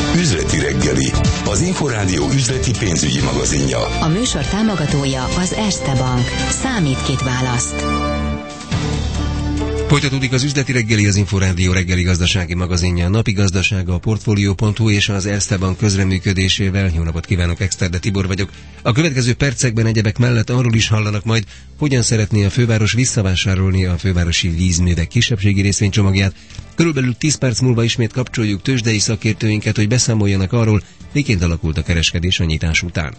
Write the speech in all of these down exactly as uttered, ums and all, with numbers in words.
Üzleti reggeli, az Inforádió üzleti pénzügyi magazinja. A műsor támogatója az Erste Bank. Számít, kit választ. Folytatódik az üzleti reggeli, az Inforádió reggeli gazdasági magazinja, a napi gazdasága, a Portfolio pont hu és az Erste Bank közreműködésével. Jó napot kívánok, Exterde Tibor vagyok. A következő percekben egyebek mellett arról is hallanak majd, hogyan szeretné a főváros visszavásárolni a fővárosi vízművek kisebbségi részvénycsomagját. Körülbelül tíz perc múlva ismét kapcsoljuk tőzsdei szakértőinket, hogy beszámoljanak arról, miként alakult a kereskedés a nyitás után.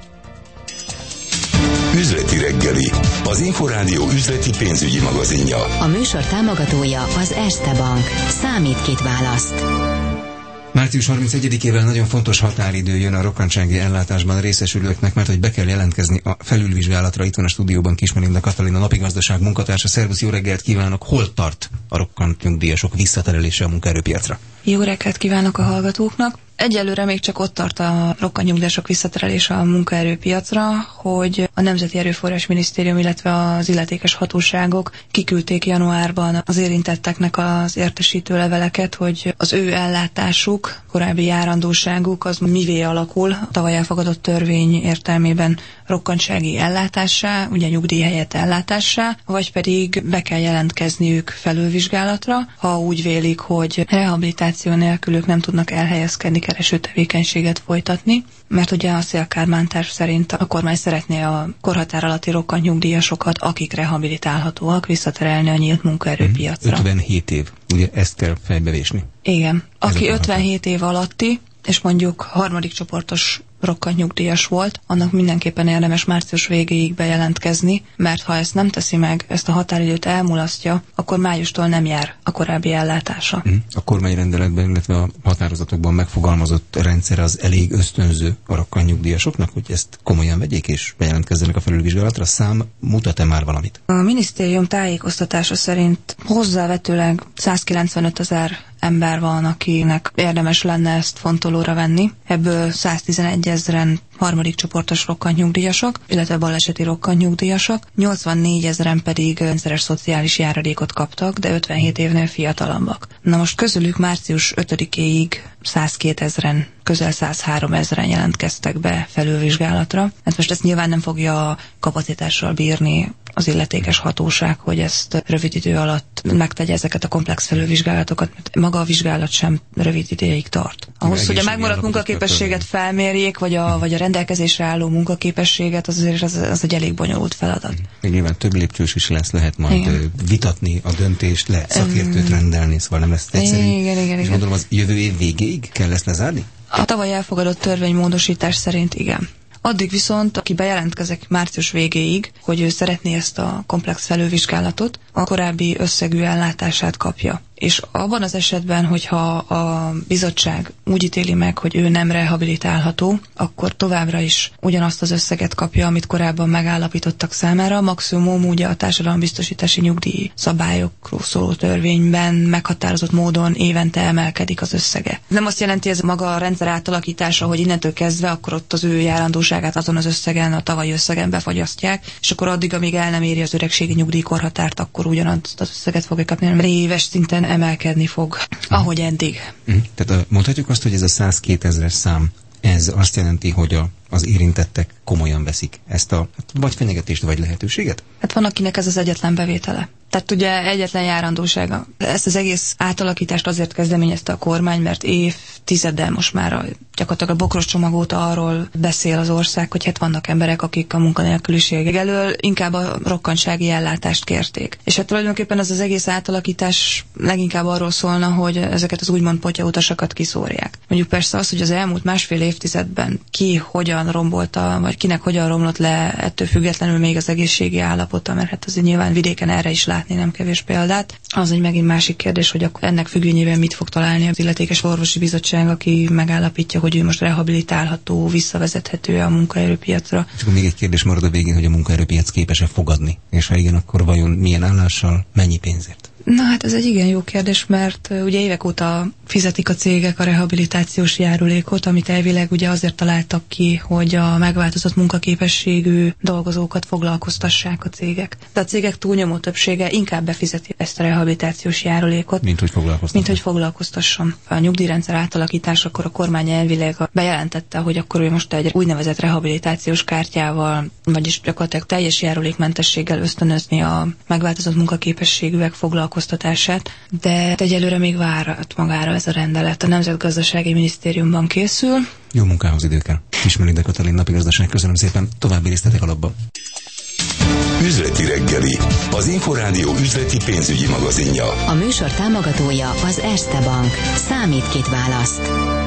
Üzleti reggeli, az Inforádió üzleti pénzügyi magazinja. A műsor támogatója az Erste Bank. Számít, kit választ. március harmincegyedikével nagyon fontos határidő jön a rokkantsági ellátásban részesülőknek, mert hogy be kell jelentkezni a felülvizsgálatra. Itt van a stúdióban Kis Melinda Katalin, a napigazdaság munkatársa. Szervusz, jó reggelt kívánok! Hol tart a rokkant nyugdíjasok visszaterelése a munkaerőpiacra? Jó reggelt kívánok a hallgatóknak! Egyelőre még csak ott tart a rokkant nyugdíjasok visszaterelése a munkaerőpiacra, hogy a Nemzeti Erőforrás Minisztérium, illetve az illetékes hatóságok kiküldték januárban az érintetteknek az értesítő leveleket, hogy az ő ellátásuk, korábbi járandóságuk az mivé alakul a tavaly elfogadott törvény értelmében rokkantsági ellátássá, ugye nyugdíj helyett ellátássá, vagy pedig be kell jelentkezniük felülvizsgálatra, ha úgy vélik, hogy rehabilitáció nélkül ők nem tudnak elhelyezkedni, kereső tevékenységet folytatni, mert ugye a Széll Kálmán terv szerint a kormány szeretné a korhatár alatti rokkant nyugdíjasokat, akik rehabilitálhatóak, visszaterelni a nyílt munkaerőpiacra. ötvenhét év, ugye ezt kell fejbevésni? Igen. Aki ötvenhét év alatti, és mondjuk harmadik csoportos rokkant nyugdíjas volt, annak mindenképpen érdemes március végéig bejelentkezni, mert ha ezt nem teszi meg, ezt a határidőt elmulasztja, akkor májustól nem jár a korábbi ellátása. A kormányrendeletben, illetve a határozatokban megfogalmazott rendszer az elég ösztönző a rokkant nyugdíjasoknak, hogy ezt komolyan vegyék és bejelentkezzenek a felülvizsgálatra. Szám mutat-e már valamit? A minisztérium tájékoztatása szerint hozzávetőleg százkilencvenöt ezer ember van, akinek érdemes lenne ezt fontolóra venni. Ebből száztizenegy ezeren harmadik csoportos rokkant nyugdíjasok, illetve baleseti rokkant nyugdíjasok, nyolcvannégy ezeren pedig rendszeres szociális járadékot kaptak, de ötvenhét évnél fiatalabbak. Na most közülük március ötödikéig százkét ezeren, közel százhárom ezeren jelentkeztek be felülvizsgálatra. Hát most ezt nyilván nem fogja a kapacitással bírni az illetékes hatóság, hogy ezt rövid idő alatt megtegye ezeket a komplex felülvizsgálatokat, mert maga a vizsgálat sem rövid ideig tart. Ahhoz, hogy a megmaradt munkaképességet felmérjék, vagy a, vagy a rendelkezésre álló munkaképességet, az azért az, az egy elég bonyolult feladat. Még nyilván több lépcsős is lesz, lehet majd igen. vitatni a döntést, lehet szakértőt rendelni, szóval nem lesz egyszerű. Igen, igen, és gondolom az jövő év végéig kell ezt lezárni? A tavaly elfogadott törvénymódosítás szerint igen. Addig viszont, aki bejelentkezik március végéig, hogy ő szeretné ezt a komplex felülvizsgálatot, a korábbi összegű ellátását kapja. És abban az esetben, hogyha a bizottság úgy ítéli meg, hogy ő nem rehabilitálható, akkor továbbra is ugyanazt az összeget kapja, amit korábban megállapítottak számára. Maximum ugye a társadalombiztosítási nyugdíj szabályokról szóló törvényben meghatározott módon évente emelkedik az összege. Nem azt jelenti ez maga a rendszer átalakítása, hogy innentől kezdve akkor ott az ő járandóságát azon az összegen, a tavalyi összegen befagyasztják, és akkor addig, amíg el nem éri az öregségi nyugdíjkorhatárt, akkor ugyanazt az összeget fogja kapni, mert éves szinten emelkedni fog, ahogy eddig. Mm. Tehát mondhatjuk azt, hogy ez a százkét ezres szám, ez azt jelenti, hogy a, az érintettek komolyan veszik ezt a vagy fenyegetést, vagy lehetőséget? Hát van, akinek ez az egyetlen bevétele. Tehát ugye egyetlen járandósága. Ezt az egész átalakítást azért kezdeményezte a kormány, mert évtizeddel most már a, gyakorlatilag a bokros csomag óta arról beszél az ország, hogy hát vannak emberek, akik a munkanélküliség elől inkább a rokkantsági ellátást kérték. És hát tulajdonképpen ez az egész átalakítás leginkább arról szólna, hogy ezeket az úgymond potyautasakat kiszórják. Mondjuk persze az, hogy az elmúlt másfél évtizedben ki hogyan rombolta, vagy kinek hogyan romlott le ettől függetlenül még az egészségi állapota, mert hát azért nyilván vidéken erre is látni nem kevés példát. Az egy megint másik kérdés, hogy akkor ennek függvényében mit fog találni az illetékes orvosi bizottság, aki megállapítja, hogy ő most rehabilitálható, visszavezethető a munkaerőpiacra. És akkor még egy kérdés marad a végén, hogy a munkaerőpiac képes-e fogadni, és ha igen, akkor vajon milyen állással, mennyi pénzért? Na hát ez egy igen jó kérdés, mert uh, ugye évek óta fizetik a cégek a rehabilitációs járulékot, amit elvileg ugye azért találtak ki, hogy a megváltozott munkaképességű dolgozókat foglalkoztassák a cégek. De a cégek túlnyomó többsége inkább befizeti ezt a rehabilitációs járulékot, mint hogy foglalkoztasson. Mint hogy foglalkoztasson. A nyugdíjrendszer átalakításakor a kormány elvileg bejelentette, hogy akkor ő most egy úgynevezett rehabilitációs kártyával, vagyis gyakorlatilag teljes járulékmentességgel ösztönözni a megváltozott munkaképességűek foglalkoztatását, de egyelőre még várat magára ez a rendelet. A Nemzetgazdasági Minisztériumban készül. Jó munkához időkkel. Ismerőde Katalin, napigazdaság, köszönöm szépen. További részletek alapban. Üzleti reggeli, az Inforádió üzleti pénzügyi magazinja. A műsor támogatója az Erste Bank. Számít, kit választ.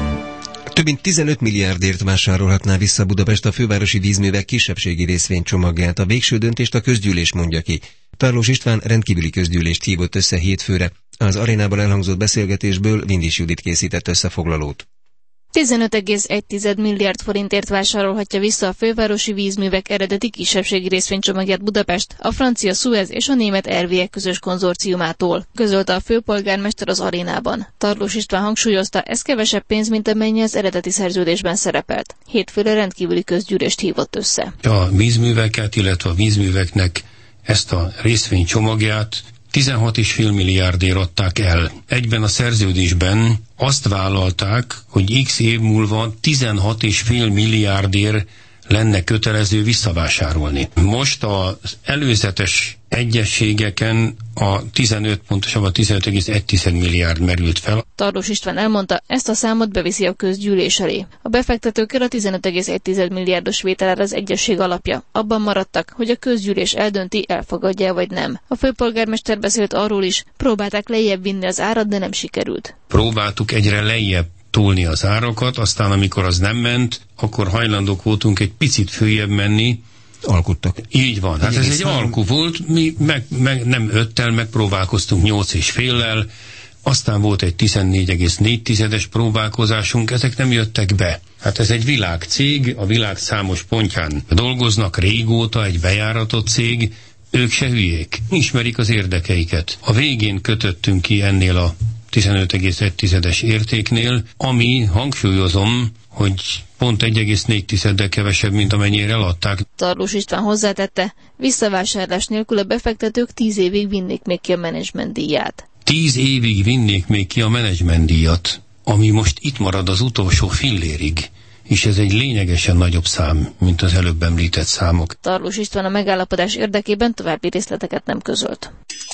Több mint tizenöt milliárdért vásárolhatná vissza Budapest a fővárosi vízművek kisebbségi részvénycsomagját. A végső döntést a közgyűlés mondja ki. Tarlós István rendkívüli közgyűlést hívott össze hétfőre. Az arénában elhangzott beszélgetésből Vindis Judit készített összefoglalót. tizenöt egész egy milliárd forintért vásárolhatja vissza a fővárosi vízművek eredeti kisebbségi részvénycsomagját Budapest a francia Suez és a német er vé e közös konzorciumától, közölte a főpolgármester az arénában. Tarlós István hangsúlyozta, ez kevesebb pénz, mint amennyi az eredeti szerződésben szerepelt. Hétfőre rendkívüli közgyűlést hívott össze. A vízműveket, illetve a vízműveknek ezt a részvénycsomagját tizenhat egész öt milliárdért adták el. Egyben a szerződésben azt vállalták, hogy x év múlva tizenhat egész öt milliárdért lenne kötelező visszavásárolni. Most az előzetes egyességeken a tizenöt, pontosabban tizenöt egész egy milliárd merült fel. Tarlós István elmondta, ezt a számot beviszi a közgyűlés elé. A befektetőkkel a tizenöt egész egy milliárdos vétel az egyesség alapja. Abban maradtak, hogy a közgyűlés eldönti, elfogadja vagy nem. A főpolgármester beszélt arról is, próbálták lejjebb vinni az árat, de nem sikerült. Próbáltuk egyre lejjebb tolni az árakat, aztán amikor az nem ment, akkor hajlandók voltunk egy picit följebb menni. Alkuttak. Így van. Hát ez egy alku volt, mi meg, meg nem öttel megpróbálkoztunk nyolc és féllel, aztán volt egy tizennégy egész négy próbálkozásunk, ezek nem jöttek be. Hát ez egy világcég, a világ számos pontján dolgoznak régóta, egy bejáratott cég, ők se hülyék, ismerik az érdekeiket. A végén kötöttünk ki ennél a tizenöt egész egy értéknél, ami, hangsúlyozom, hogy pont egy egész négy kevesebb, mint amennyire eladták. Tarlós István hozzátette, visszavásárlás nélkül a befektetők tíz évig vinnék még ki a menedzsmentdíját. Tíz évig vinnék még ki a menedzsmentdíjat, ami most itt marad az utolsó fillérig, és ez egy lényegesen nagyobb szám, mint az előbb említett számok. Tarlós István a megállapodás érdekében további részleteket nem közölt.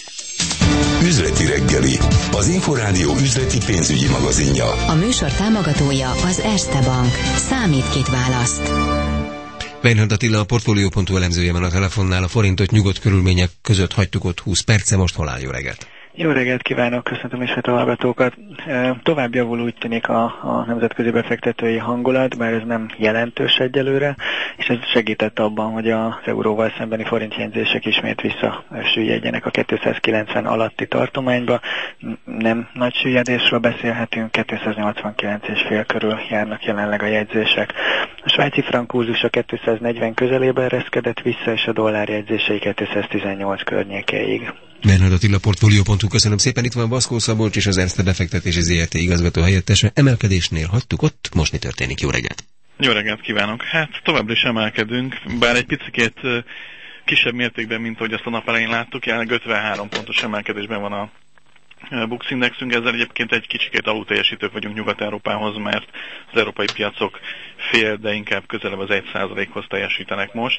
Üzleti reggeli, az Inforádió üzleti pénzügyi magazinja. A műsor támogatója az Erste Bank. Számít, kit választ. Weinhardt Attila, a Portfolio pont hu elemzője van a telefonnál. A forintot nyugodt körülmények között hagytuk ott húsz perce, most hol áll? Jó reggelt! Jó reggelt kívánok, köszöntöm is a hallgatókat. Tovább javul úgy tűnik a, a nemzetközi befektetői hangulat, bár ez nem jelentős egyelőre, és ez segített abban, hogy az euróval szembeni forintjegyzések ismét visszasüllyedjenek a kétszázkilencven alatti tartományba. Nem nagy süllyedésről beszélhetünk, kétszáznyolcvankilenc egész öt körül járnak jelenleg a jegyzések. A svájci frank kurzusa kétszáznegyven közelében ereszkedett vissza, és a dollár jegyzései kétszáztizennyolc környékéig. Weinhardt Attila, Portfolio pont hu, köszönöm szépen. Itt van Baszkó Szabolcs és az Erste befektetési zé er té igazgató helyettese. Emelkedésnél hagytuk ott, most mi történik? Jó reggelt! Jó reggelt kívánok! Hát továbbra is emelkedünk, bár egy picikét kisebb mértékben, mint ahogy azt a nap elején láttuk, jelenleg ötvenhárom pontos emelkedésben van a Bux indexünk, ezzel egyébként egy kicsikét alulteljesítők vagyunk Nyugat-Európához, mert az európai piacok fél, de inkább közelebb az egy százalékhoz teljesítenek most.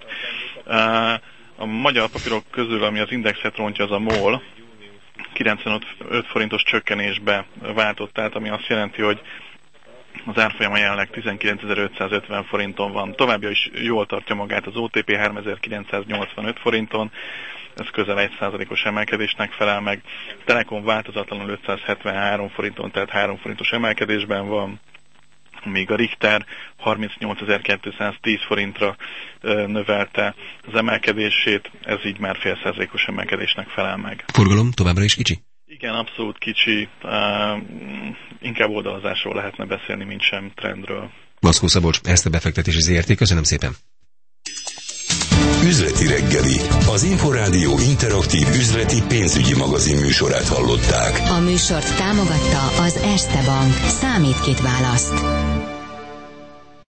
A magyar papírok közül, ami az indexet rontja, az a MOL kilencvenöt forintos csökkenésbe váltott át, ami azt jelenti, hogy az árfolyama jelenleg tizenkilencezer-ötszázötven forinton van. Továbbja is jól tartja magát az o té pé háromezer-kilencszáznyolcvanöt forinton, ez közel egy százalékos emelkedésnek felel meg. Telekom változatlanul ötszázhetvenhárom forinton, tehát három forintos emelkedésben van, míg a Richter harmincnyolcezer-kétszáztíz forintra ö, növelte az emelkedését, ez így már fél százalékos emelkedésnek felel meg. Forgalom továbbra is kicsi? Igen, abszolút kicsi, uh, inkább oldalazásról lehetne beszélni, mint sem trendről. Baszkó Szabolcs, Erste befektetési zé er té, köszönöm szépen. Üzleti reggeli, az Inforádió interaktív üzleti pénzügyi magazin műsorát hallották. A műsort támogatta az Erste Bank. Számít, kit választ.